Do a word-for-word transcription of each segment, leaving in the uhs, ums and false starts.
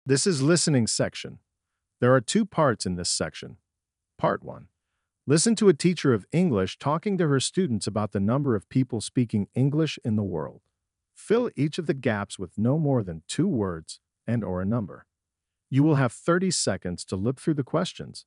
This is listening section. There are two parts in this section. Part one. Listen to a teacher of English talking to her students about the number of people speaking English in the world. Fill each of the gaps with no more than two words and or a number. You will have thirty seconds to look through the questions.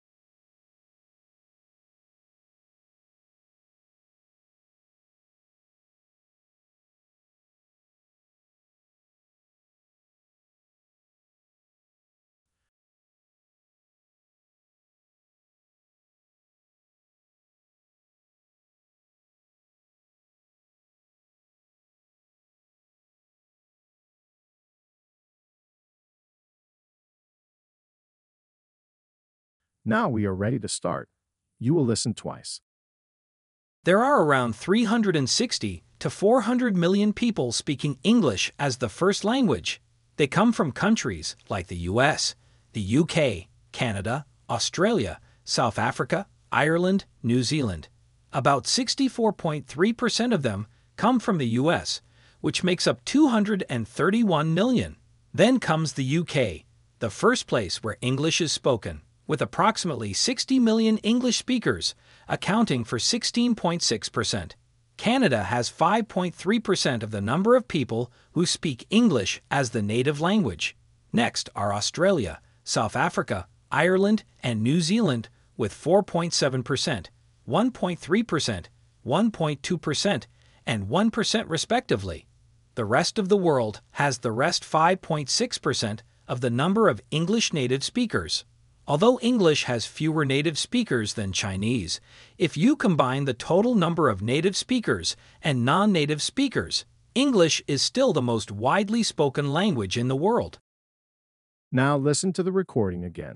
Now we are ready to start. You will listen twice. There are around three hundred sixty to four hundred million people speaking English as the first language. They come from countries like the U S, the U K, Canada, Australia, South Africa, Ireland, New Zealand. About sixty-four point three percent of them come from the U S, which makes up two hundred thirty-one million. Then comes the U K, the first place where English is spoken, with approximately sixty million English speakers, accounting for sixteen point six percent. Canada has five point three percent of the number of people who speak English as the native language. Next are Australia, South Africa, Ireland, and New Zealand with four point seven percent, one point three percent, one point two percent, and one percent respectively. The rest of the world has the rest five point six percent of the number of English native speakers. Although English has fewer native speakers than Chinese, if you combine the total number of native speakers and non-native speakers, English is still the most widely spoken language in the world. Now listen to the recording again.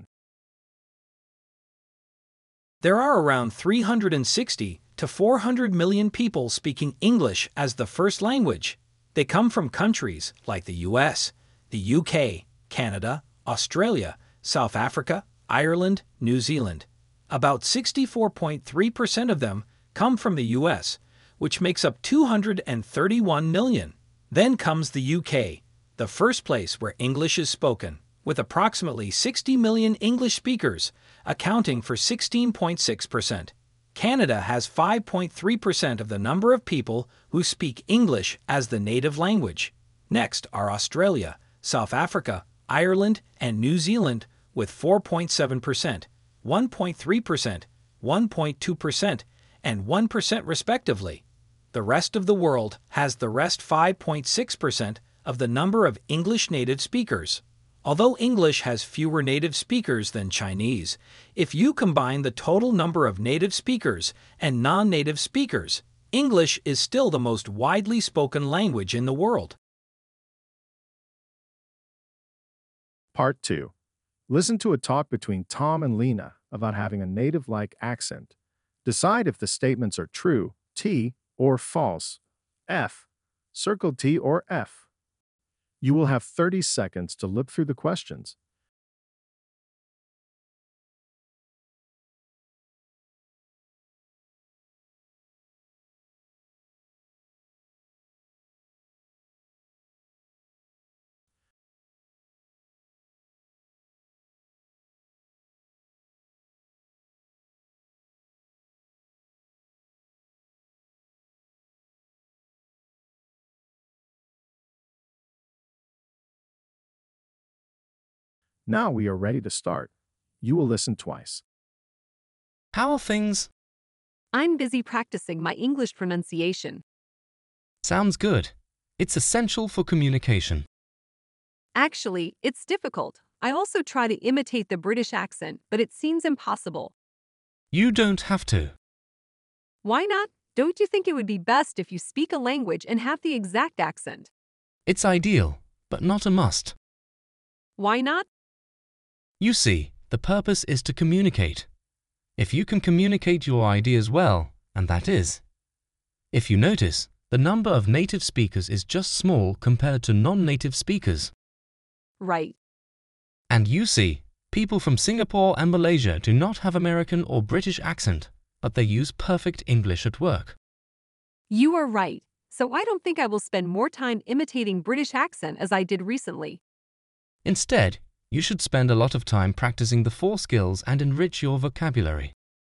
There are around three hundred sixty to four hundred million people speaking English as the first language. They come from countries like the U S, the U K, Canada, Australia, South Africa, Ireland, New Zealand. About sixty-four point three percent of them come from the U S, which makes up two hundred thirty-one million. Then comes the U K, the first place where English is spoken, with approximately sixty million English speakers, accounting for sixteen point six percent. Canada has five point three percent of the number of people who speak English as the native language. Next are Australia, South Africa, Ireland, and New Zealand, with four point seven percent, one point three percent, one point two percent, and one percent respectively. The rest of the world has the rest five point six percent of the number of English native speakers. Although English has fewer native speakers than Chinese, if you combine the total number of native speakers and non-native speakers, English is still the most widely spoken language in the world. Part two. Listen to a talk between Tom and Lena about having a native-like accent. Decide if the statements are true, T, or false, F. Circle T or F. You will have thirty seconds to look through the questions. Now we are ready to start. You will listen twice. How are things? I'm busy practicing my English pronunciation. Sounds good. It's essential for communication. Actually, it's difficult. I also try to imitate the British accent, but it seems impossible. You don't have to. Why not? Don't you think it would be best if you speak a language and have the exact accent? It's ideal, but not a must. Why not? You see, the purpose is to communicate. If you can communicate your ideas well, and that is. If you notice, the number of native speakers is just small compared to non-native speakers. Right. And you see, people from Singapore and Malaysia do not have American or British accent, but they use perfect English at work. You are right. So I don't think I will spend more time imitating British accent as I did recently. Instead, you should spend a lot of time practicing the four skills and enrich your vocabulary.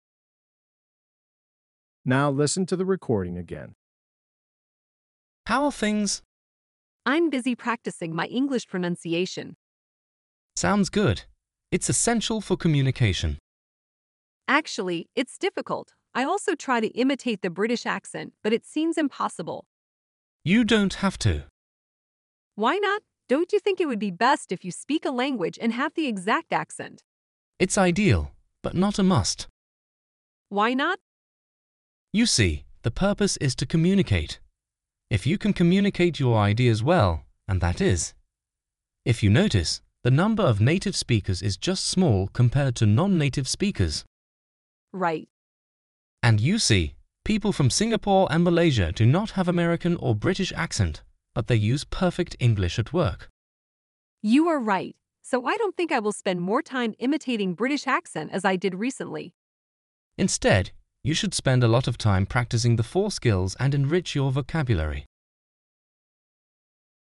Now listen to the recording again. How are things? I'm busy practicing my English pronunciation. Sounds good. It's essential for communication. Actually, it's difficult. I also try to imitate the British accent, but it seems impossible. You don't have to. Why not? Don't you think it would be best if you speak a language and have the exact accent? It's ideal, but not a must. Why not? You see, the purpose is to communicate. If you can communicate your ideas well, and that is. If you notice, the number of native speakers is just small compared to non-native speakers. Right. And you see, people from Singapore and Malaysia do not have American or British accent, but they use perfect English at work. You are right. So I don't think I will spend more time imitating British accent as I did recently. Instead, you should spend a lot of time practicing the four skills and enrich your vocabulary.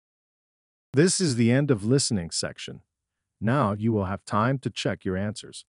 This is the end of listening section. Now you will have time to check your answers.